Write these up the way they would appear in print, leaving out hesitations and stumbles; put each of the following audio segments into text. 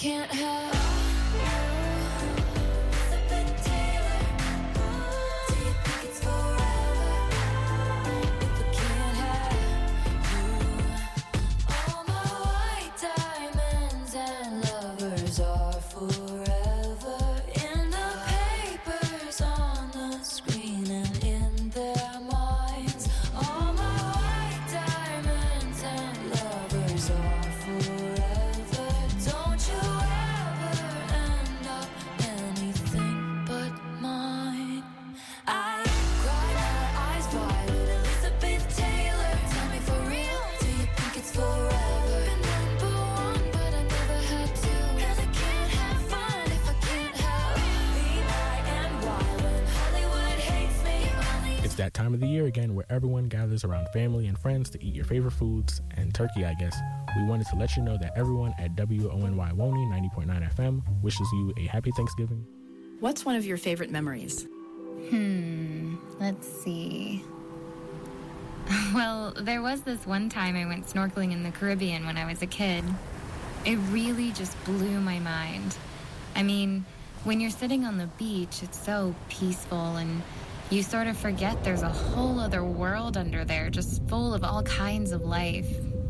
can't help that time of the year again where everyone gathers around family and friends to eat your favorite foods and turkey, I guess. We wanted to let you know that everyone at WONY Woney 90.9 FM wishes you a happy Thanksgiving. What's one of your favorite memories? Let's see. Well, there was this one time I went snorkeling in the Caribbean when I was a kid. It really just blew my mind. I mean, when you're sitting on the beach, it's so peaceful and you sort of forget there's a whole other world under there, just full of all kinds of life.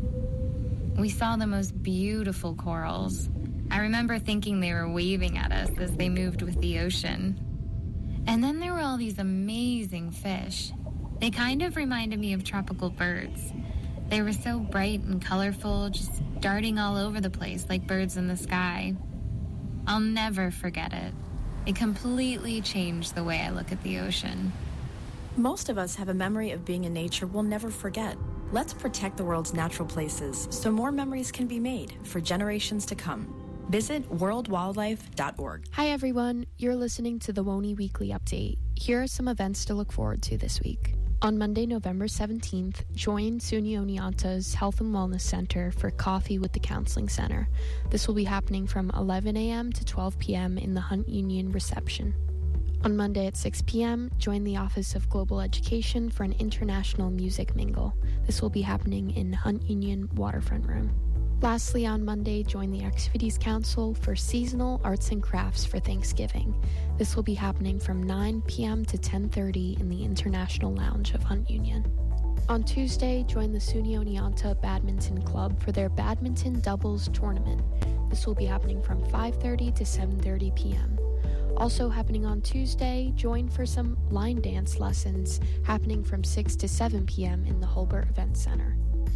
We saw the most beautiful corals. I remember thinking they were waving at us as they moved with the ocean. And then there were all these amazing fish. They kind of reminded me of tropical birds. They were so bright and colorful, just darting all over the place like birds in the sky. I'll never forget it. It completely changed the way I look at the ocean. Most of us have a memory of being in nature we'll never forget. Let's protect the world's natural places so more memories can be made for generations to come. Visit worldwildlife.org. Hi everyone, you're listening to the WONY Weekly Update. Here are some events to look forward to this week. On Monday, November 17th, join SUNY Oneonta's Health and Wellness Center for Coffee with the Counseling Center. This will be happening from 11 a.m. to 12 p.m. in the Hunt Union reception. On Monday at 6 p.m., join the Office of Global Education for an international music mingle. This will be happening in Hunt Union Waterfront Room. Lastly, on Monday, join the Activities Council for Seasonal Arts and Crafts for Thanksgiving. This will be happening from 9 p.m. to 10:30 in the International Lounge of Hunt Union. On Tuesday, join the SUNY Oneonta Badminton Club for their Badminton Doubles Tournament. This will be happening from 5:30 to 7:30 p.m. Also happening on Tuesday, join for some line dance lessons happening from 6 to 7 p.m. in the Hulbert Event Center.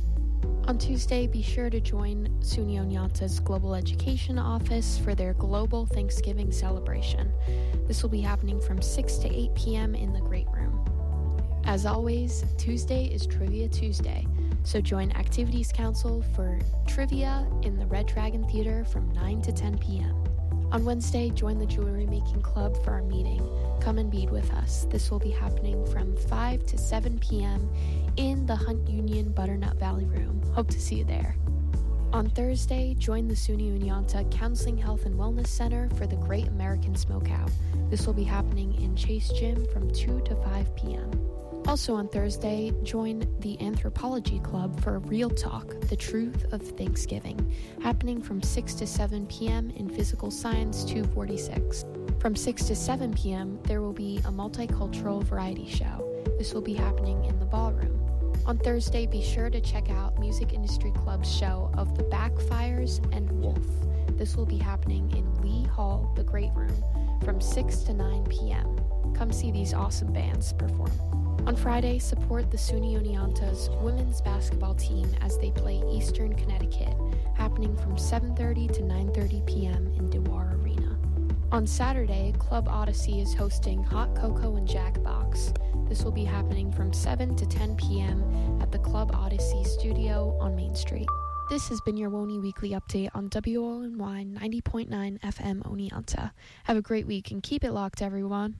On Tuesday, be sure to join SUNY Oneonta's Global Education Office for their Global Thanksgiving celebration. This will be happening from 6 to 8 p.m. in the Great Room. As always, Tuesday is Trivia Tuesday, so join Activities Council for trivia in the Red Dragon Theater from 9 to 10 p.m. On Wednesday, join the Jewelry Making Club for our meeting. Come and bead with us. This will be happening from 5 to 7 p.m. in the Hunt Union Butternut Valley Room. Hope to see you there. On Thursday, join the SUNY Oneonta Counseling Health and Wellness Center for the Great American Smokeout. This will be happening in Chase Gym from 2 to 5 p.m. Also on Thursday, join the Anthropology Club for Real Talk, The Truth of Thanksgiving, happening from 6 to 7 p.m. in Physical Science 246. From 6 to 7 p.m., there will be a multicultural variety show. This will be happening in the ballroom. On Thursday, be sure to check out Music Industry Club's show of The Backfires and Wolf. This will be happening in Lee Hall, the Great Room, from 6 to 9 p.m. Come see these awesome bands perform. On Friday, support the SUNY Oneonta's women's basketball team as they play Eastern Connecticut, happening from 7:30 to 9:30 p.m. in DeWar Arena. On Saturday, Club Odyssey is hosting Hot Cocoa and Jackbox. This will be happening from 7 to 10 p.m. at the Club Odyssey studio on Main Street. This has been your WONY Weekly Update on WONY 90.9 FM Oneonta. Have a great week and keep it locked, everyone.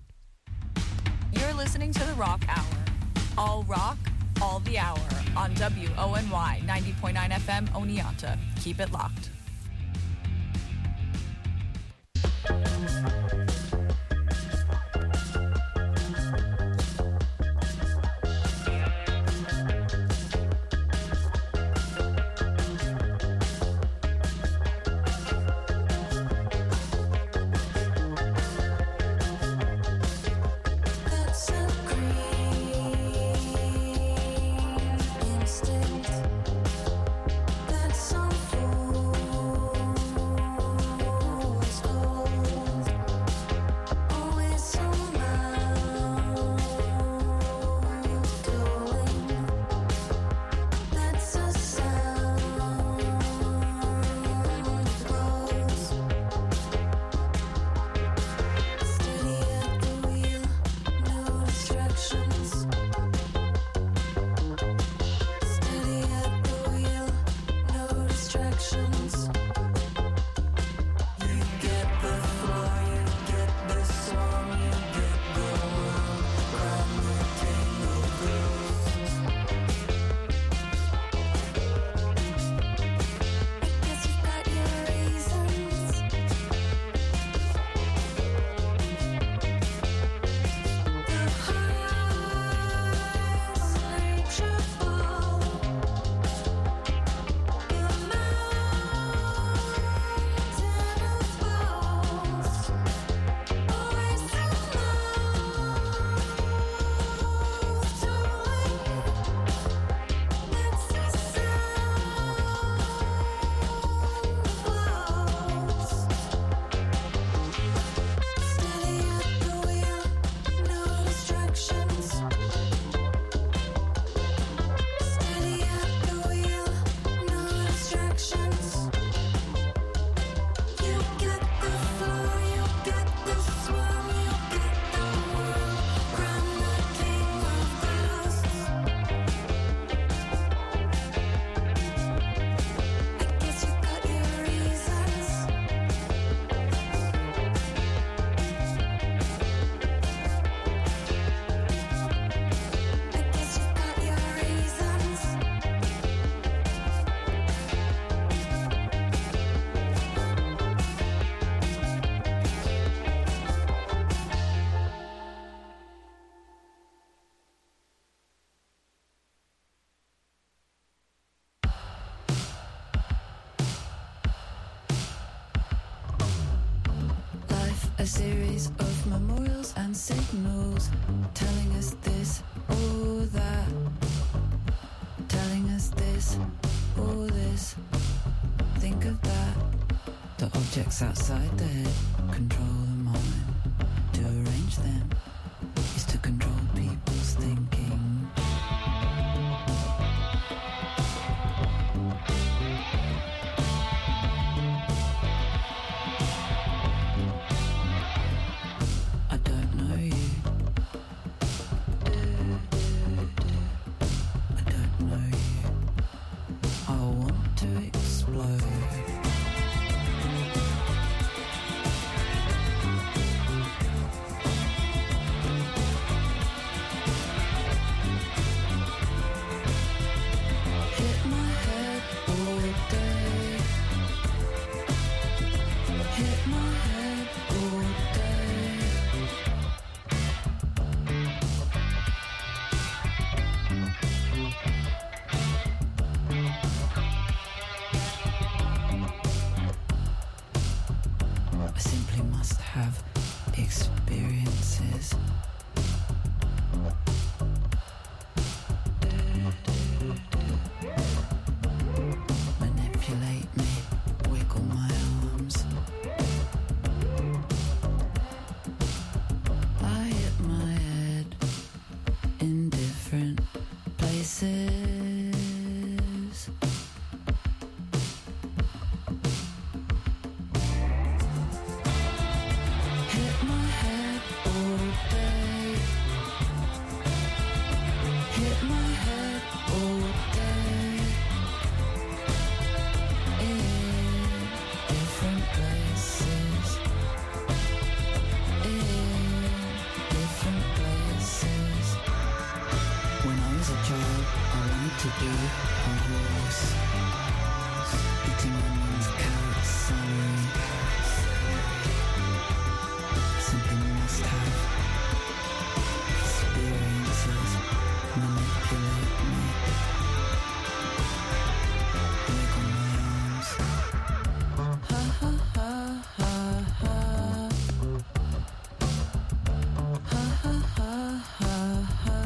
You're listening to The Rock Hour. All rock, all the hour on WONY 90.9 FM Oneonta. Keep it locked. A series of memorials and signals telling us this or that, telling us this or this. Think of that. The objects outside the head control the mind. To arrange them is to control people's thinking. I don't know you. I don't know you. I want to explode. I simply must have experiences. Manipulate me, wiggle my arms. I hit my head in different places. Hit my head all day. Hit my head all day. In different places. In different places. When I was a child, I wanted to be a horse. Eating onions, carrots, celery. Simply must have experiences. Manipulate me. Wiggle my arms. Ha ha ha ha ha. Ha ha ha ha ha.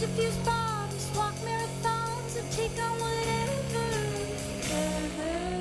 diffuse bombs, walk marathons, and take on whatever, together.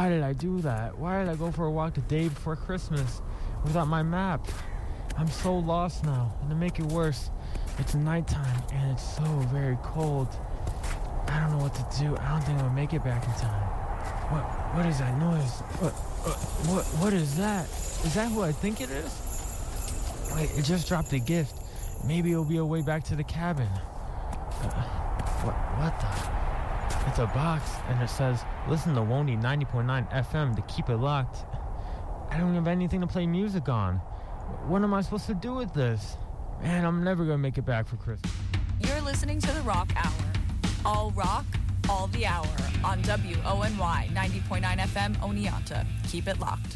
Why did I do that? Why did I go for a walk the day before Christmas without my map? I'm so lost now. And to make it worse, it's nighttime and it's so very cold. I don't know what to do. I don't think I'll make it back in time. What is that noise? What is that? Is that who I think it is? Wait, it just dropped a gift. Maybe it'll be a way back to the cabin. What the? It's a box, and it says, listen to Woney 90.9 FM to keep it locked. I don't have anything to play music on. What am I supposed to do with this? Man, I'm never going to make it back for Christmas. You're listening to The Rock Hour. All rock, all the hour on WONY 90.9 FM Oneonta. Keep it locked.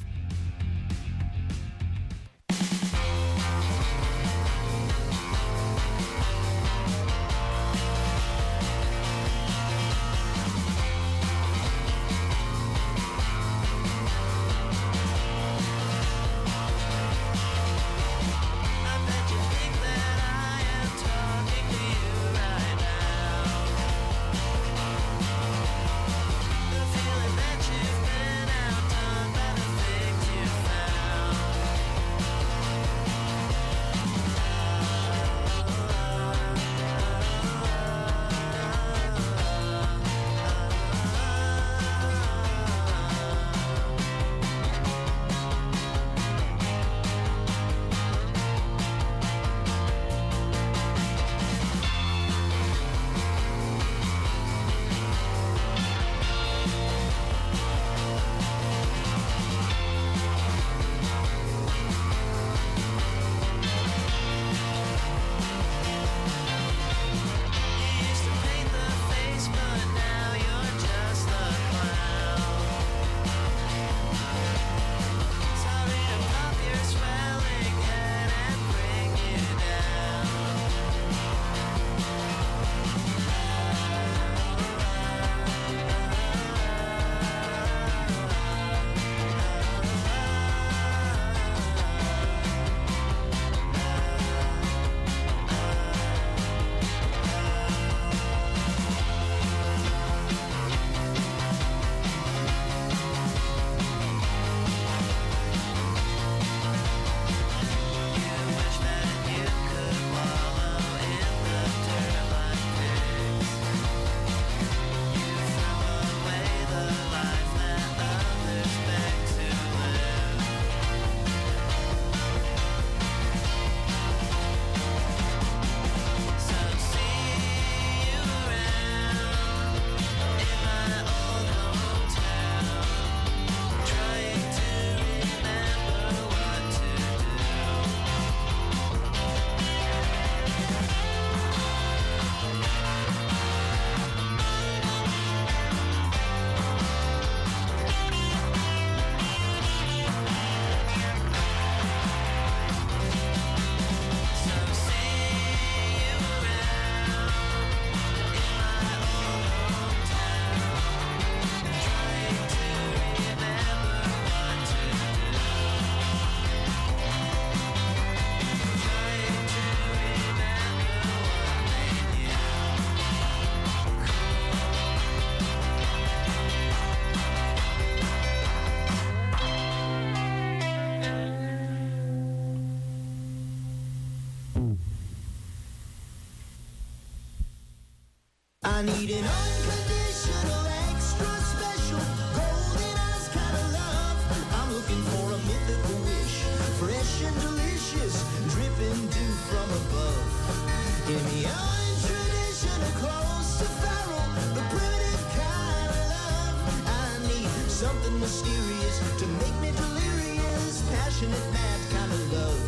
I need an unconditional, extra special, golden eyes kind of love. I'm looking for a mythical wish, fresh and delicious, dripping dew from above. Give me untraditional, close to Pharaoh, the primitive kind of love. I need something mysterious to make me delirious, passionate, mad kind of love.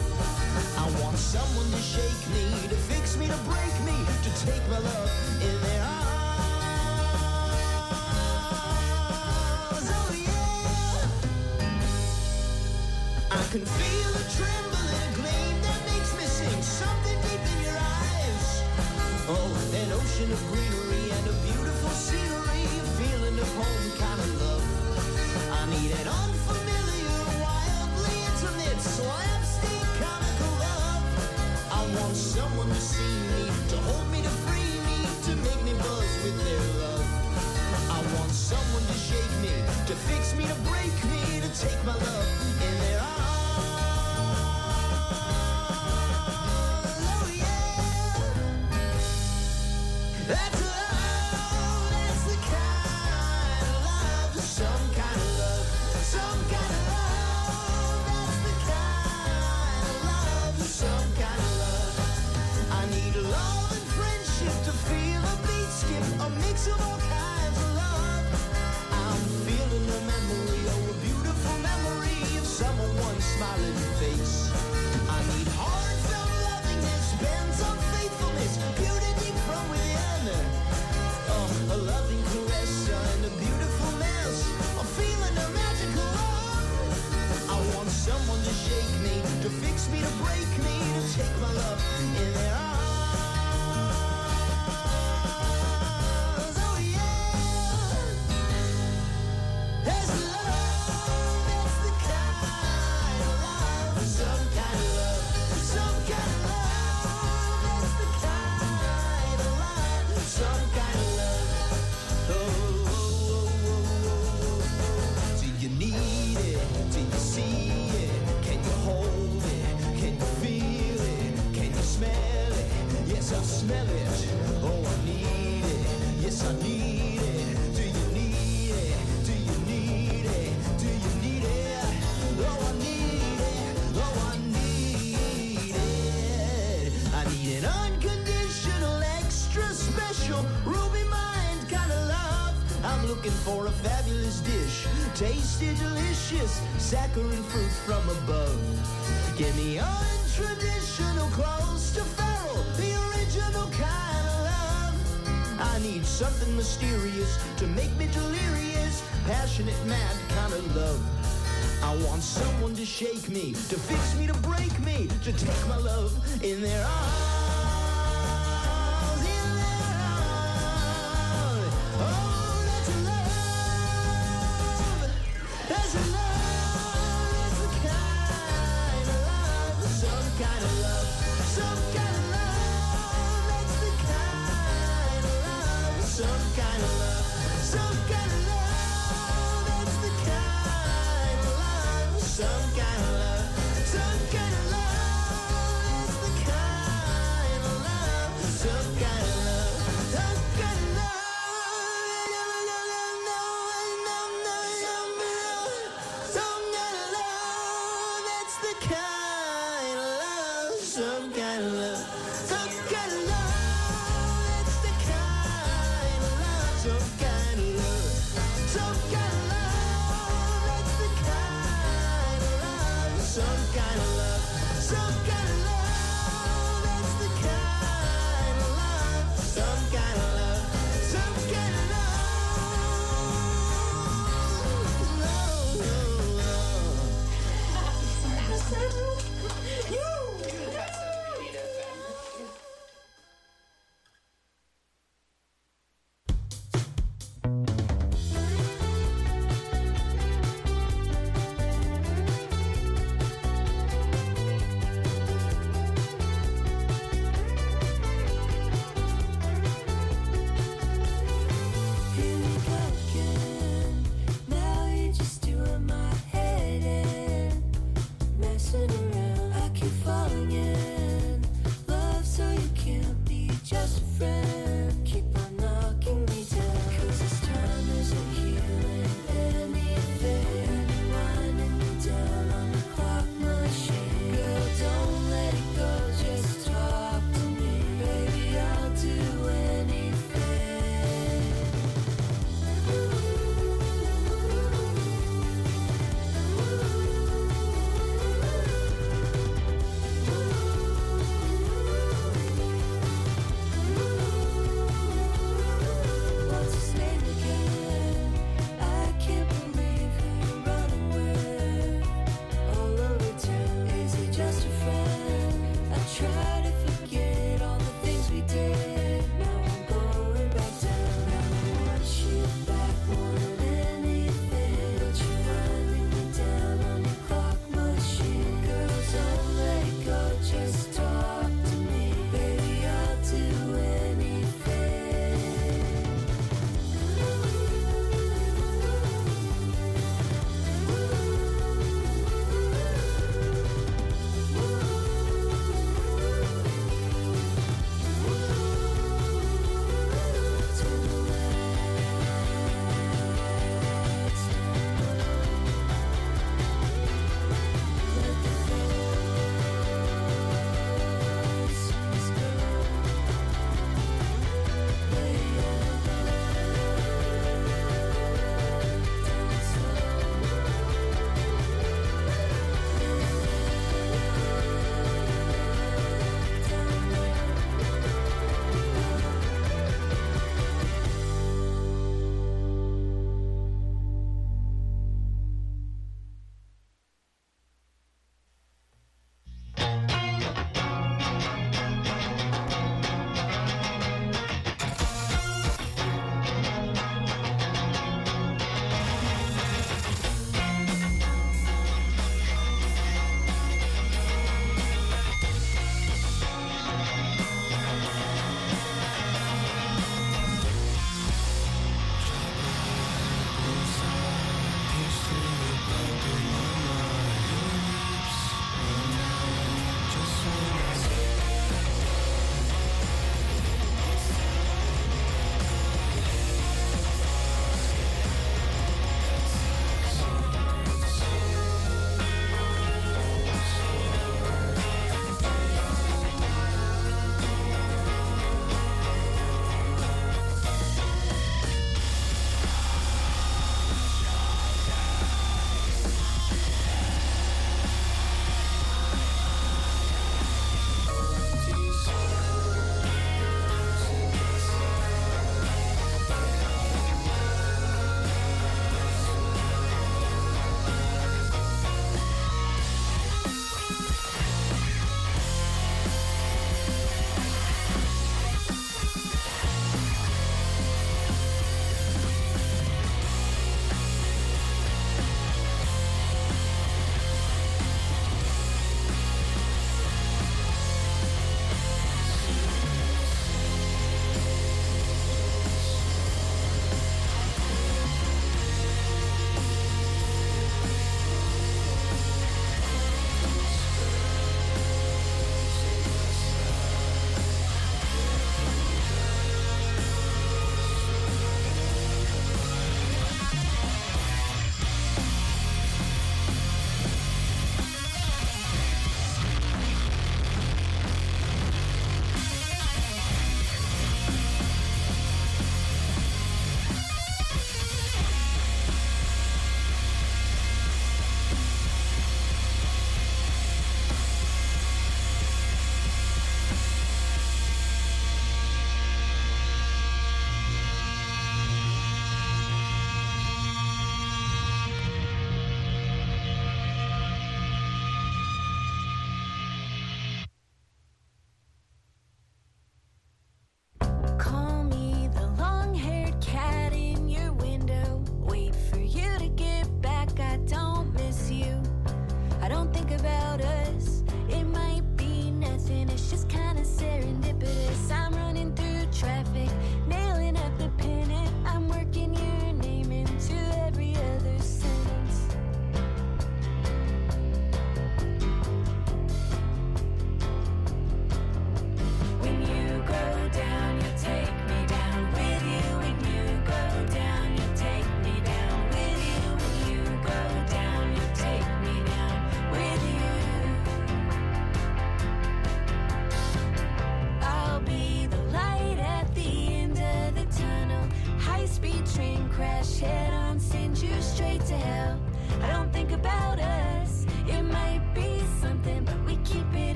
I want someone to shake me, to fix me, to break me, to take my love in their arms. Oh yeah, I can feel a tremble and a gleam that makes me sing something deep in your eyes. Oh, an ocean of greenery and a beautiful scenery, feeling of home kind of love. I need an unfamiliar, wildly intimate, slapstick comical love. I want someone to see me, to hold me, to free me, to make me buzz with their love. I want someone to shake me, to fix fix me, to break me, to take my love in their arms. Oh yeah, that's love, that's the kind of love, some kind of love, some kind of love, that's the kind of love, some kind of love. I need love and friendship to feel a beat skip, a mix of all kinds of love. I'm feeling a memory, oh, a beautiful memory of someone's smiling face. I need heartfelt lovingness, bent on faithfulness, beauty deep from within. A loving caress and a beautiful mess, a feeling of magical love. I want someone to shake me, to fix me, to break me, to take my love in their arms. Oh yeah, there's love, that's the kind of love, some kind of love, some kind of love, that's the kind of love, some kind of love. Oh, oh, oh, oh, oh. Do you need it? Do you see it? Can you hold it? Can you feel it? Can you smell it? Yes, I smell it. Oh, I need it. Yes, I need it. Do you need it? Do you need it? Do you need it? Oh, I need it. Oh, I need it. I need an unconditional, extra special, ruby mind kind of love. I'm looking for a fabulous dish, tasty, delicious, saccharine fruit from above. Give me untraditional, close to feral, the original kind of love. I need something mysterious to make me delirious, passionate, mad kind of love. I want someone to shake me, to fix me, to break me, to take my love in their arms. In their arms. Oh, that's love. That's love. That's the kind of love, some kind of love, some kind of love. That's the kind of love, some kind of love, some kind of love. That's the kind of love, some kind of love, some kind of love. That's the kind of love, some kind of love, some kind of love. Some kind of love, that's the kind of love, some kind of love, some kind of love, that's the kind of love, some kind of love, some kind of love, that's the kind of love, some kind of love, some kind of love, that's the kind of love, some kind of love, some kind of love.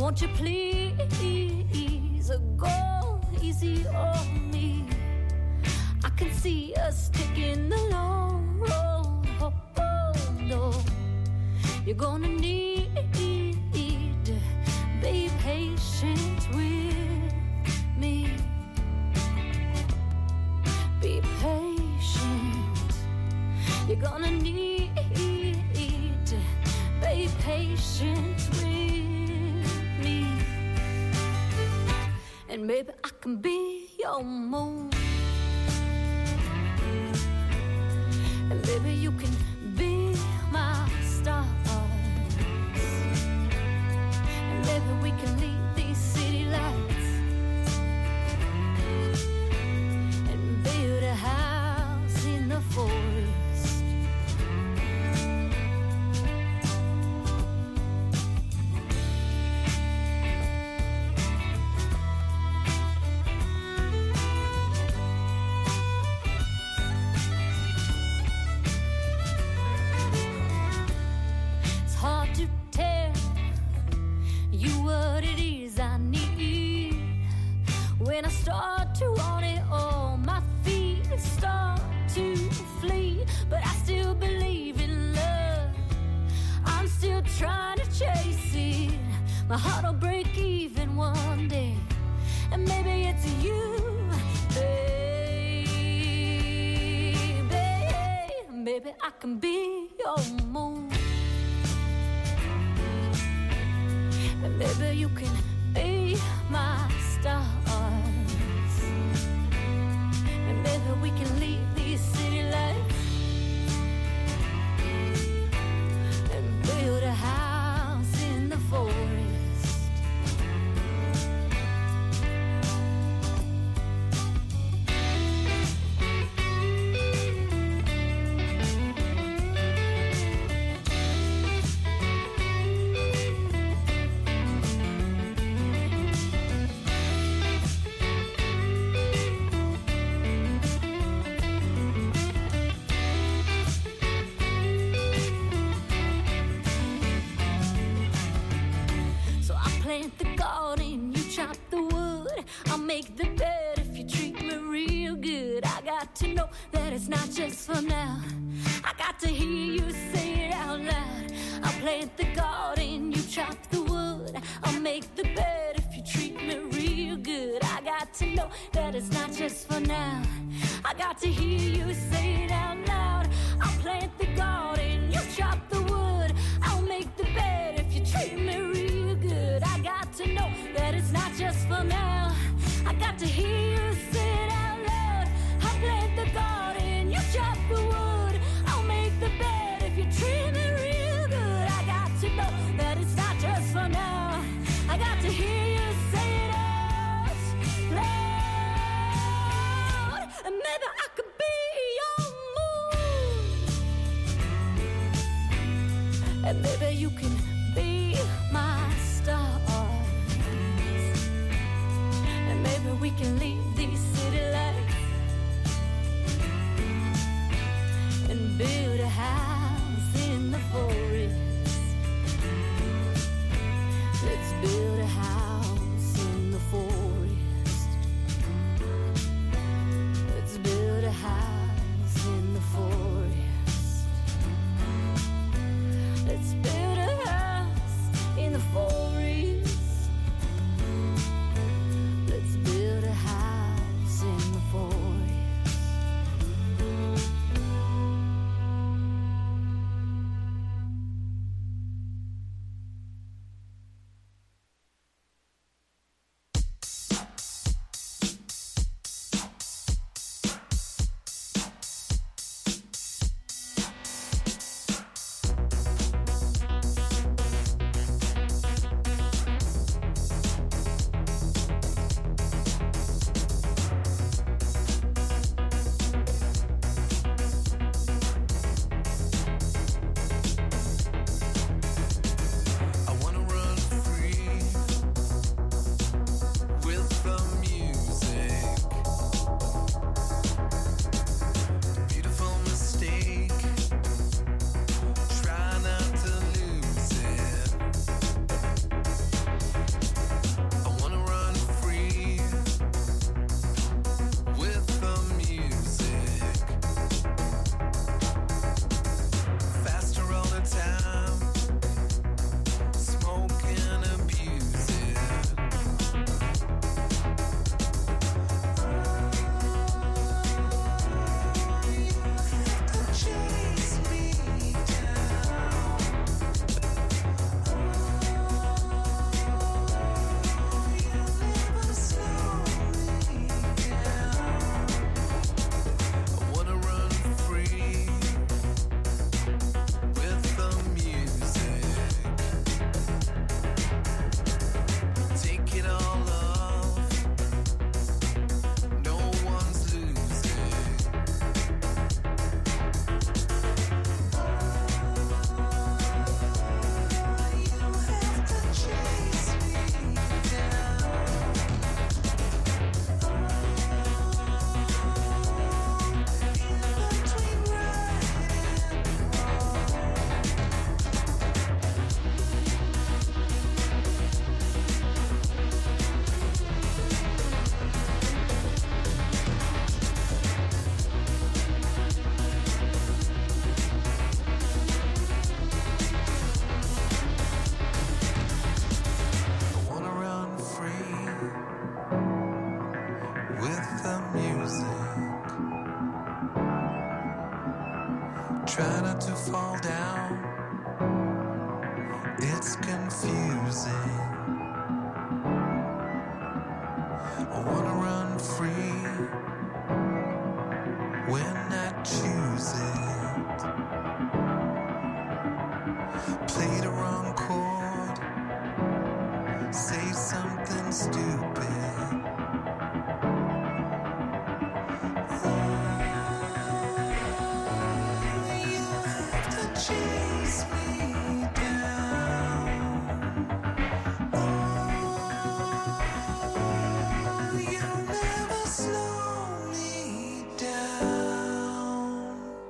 Won't you please go easy on me? I can see us taking the long road. No, you're gonna need, be patient with me. Be patient. You're gonna need, be patient with me. And maybe I can be your moon. And baby, you can be my stars. And maybe we can leave these city lights and build a house in the forest. Hard to tell you what it is I need. When I start to want it all, my feet start to flee. But I still believe in love. I'm still trying to chase it. My heart will break even one day, and maybe it's you, baby. Maybe I can be your moon. And maybe you can be my stars. And maybe we can leave these city lights and build a house in the forest. Plant the garden, you chop the wood. I'll make the bed if you treat me real good. I got to know that it's not just for now. I got to hear you say it out loud. I'll plant the garden, you chop the wood. I'll make the bed if you treat me real good. I got to know that it's not just for now. I got to hear you say it out loud. I'll plant the garden, you chop the wood. I'll make the bed if you treat me real good. I got to know that it's not just for now. I got to hear you say it out loud. I'll plant the garden, you chop the wood. I'll make the bed if you treat me real good. I got to know that it's not just for now. I got to hear you say it out loud. And maybe I could be your moon. And maybe you can be my stars. And maybe we can leave these city lights and build a house in the forest. Let's build a house in the forest. Let's build a house in the forest. Let's build a house in the forest. Let's build a house Try not to fall down. It's confusing. I wanna run free when I choose it. Play the wrong chord, say something stupid. Chase me down. Oh, you'll never slow me down.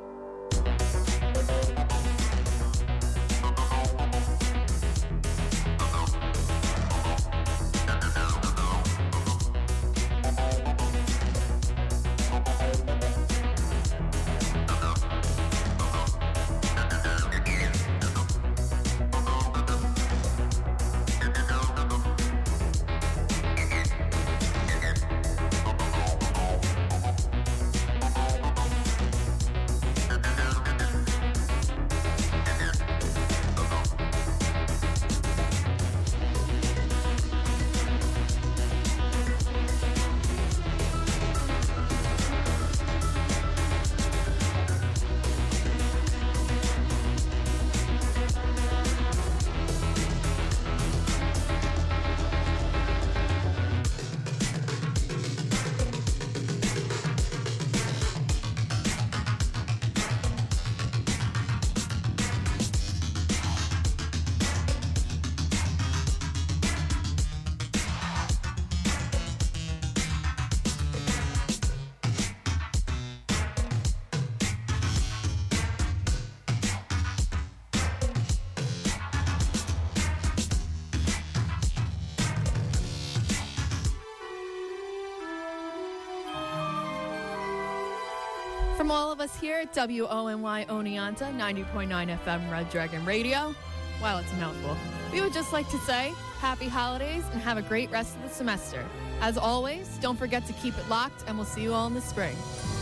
From all of us here at WONY Oneonta, 90.9 FM Red Dragon Radio, wow, it's a mouthful. We would just like to say happy holidays and have a great rest of the semester. As always, don't forget to keep it locked, and we'll see you all in the spring.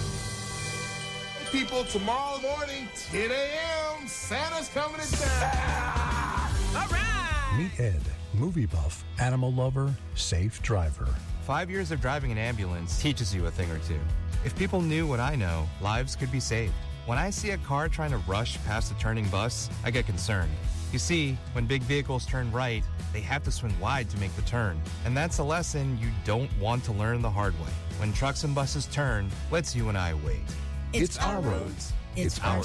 People, tomorrow morning, 10 a.m., Santa's coming to town. All right. Meet Ed, movie buff, animal lover, safe driver. 5 years of driving an ambulance teaches you a thing or two. If people knew what I know, lives could be saved. When I see a car trying to rush past a turning bus, I get concerned. You see, when big vehicles turn right, they have to swing wide to make the turn. And that's a lesson you don't want to learn the hard way. When trucks and buses turn, let's you and I wait. It's our roads. It's our